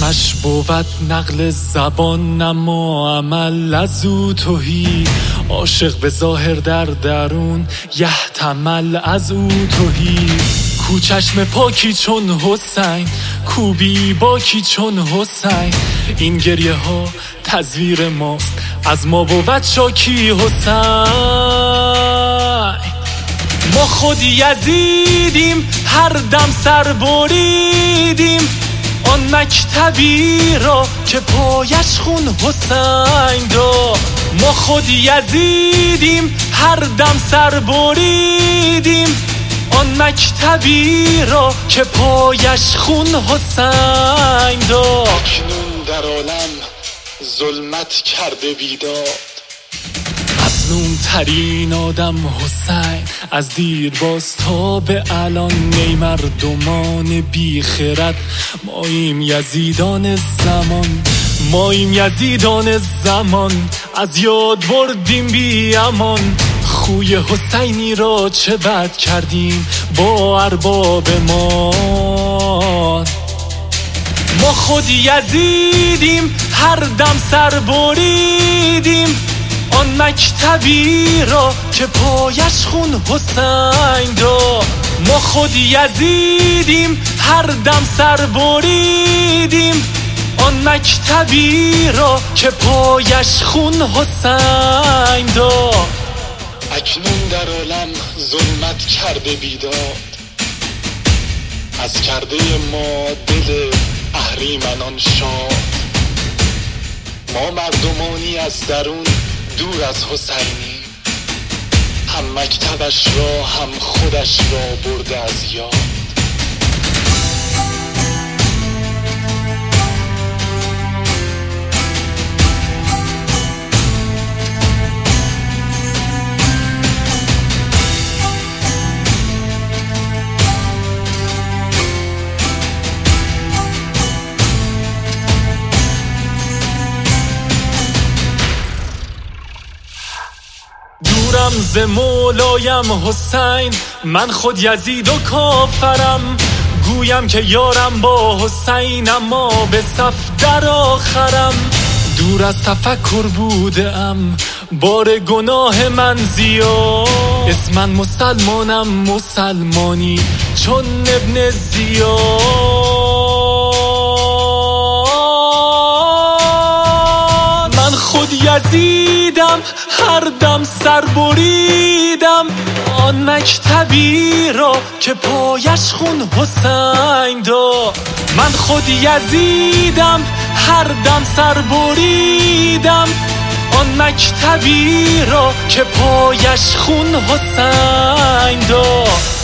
اسمش بود نقل زبان اما عمل از او تهی، عاشق به ظاهر در درون یحتمل از او تهی. کو چشم پاکی چون حسین، کو بی باکی چون حسین، این گریه ها تزویر ماست از ما بود شاکی حسین. ما خود یزیدیم هر دم سر بریدیم، آن مکتبی را که پایش خون حسین داد. ما خود یزیدیم هر دم سر بریدیم، آن مکتبی را که پایش خون حسین داد. اکنون در عالم ظلمت کرده بیداد، مظلوم ترین آدم حسین، از دیر باز تا به الان نی مردمان بی خرد. ماییم یزیدان زمان، ماییم یزیدان زمان، از یاد بردیم بی امان. خوی حسینی را چه بد کردیم با ارباب ما. ما خود یزیدیم هر دم سر بریدیم، آن مکتبی را که پایش خون حسین داد. ما خود یزیدیم هر دم سر بریدیم، آن مکتبی را که پایش خون حسین داد. اکنون در عالم ظلمت کرده بیداد، از کرده ما دل اهریمنان شاد. ما مردمانی از درون دور از حسینی، هم مکتبش را هم خودش را برده از یاد. دورم ز مولایم حسین، من خود یزید و کافرم. گویم که یارم با حسین اما به صف در آخرم. دور از تفکر بودم بار گناه من زیاد، اسمن مسلمانم مسلمانی چون ابن زیاد. من خود یزیدم هر دم سر بریدم، آن مکتبی را که پایش خون حسین داد. من خود یزیدم هر دم سر بریدم، آن مکتبی را که پایش خون حسین داد.